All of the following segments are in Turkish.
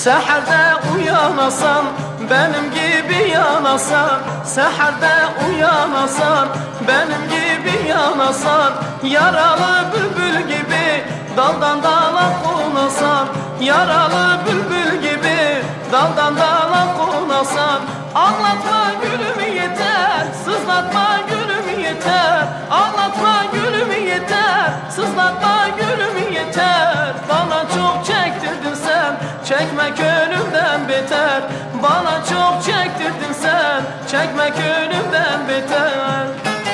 Seherde uyanasan, benim gibi yanasan. Seherde uyanasan, benim gibi yanasan. Yaralı bülbül gibi daldan dala konasan. Yaralı bülbül gibi daldan dala konasan. Ağlatma gülümü yeter, sızlatma gülümü yeter. Ağlatma gülümü yeter, sızlatma gülümü yeter. Bana çok çektirdin sen, çekmek ölümden beter. Bana çok çektirdin sen, çekmek ölümden beter.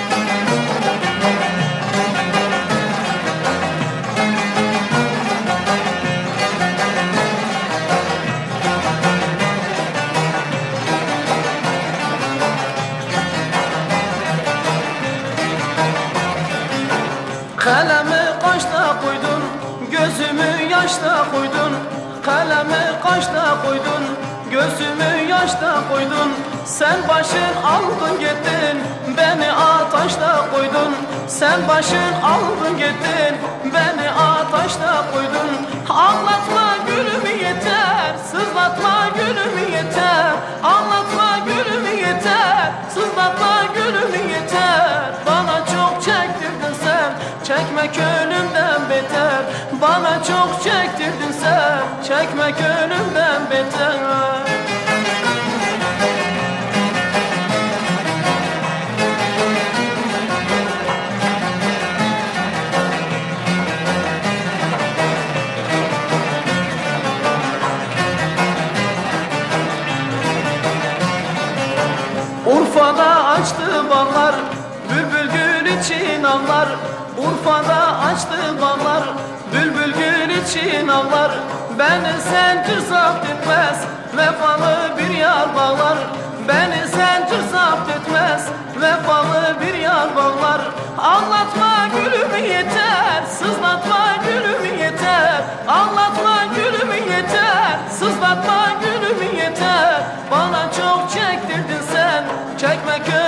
Kalemi kaşta koydun, gözümü yaşta koydun. Kalemi kaşta koydun, gözümü yaşta koydun. Sen başın aldın gittin, beni ataşta koydun. Sen başın aldın gittin, beni ataşta koydun. Ağlatma gülümü yeter, sızlatma gülümü yeter. Ağlatma gülümü yeter, sızlatma gülümü yeter. Bana çok çektirdin sen, çekmek ölümden beter. Bana çok çektirdin sen, çekmek ölümden beter. Urfa'da açtı ballar, bülbül gül için ağlar. Urfa'da açtı ballar, bülbül gül için ağlar. Beni sen zapt etmez, vefalı bir yar bağlar. Beni sen zapt etmez, vefalı bir yar bağlar. Ağlatma gülümü yeter, sızlatma gülümü yeter. Ağlatma gülümü yeter, sızlatma gülümü yeter. Bana çok çektirdin sen, çekmek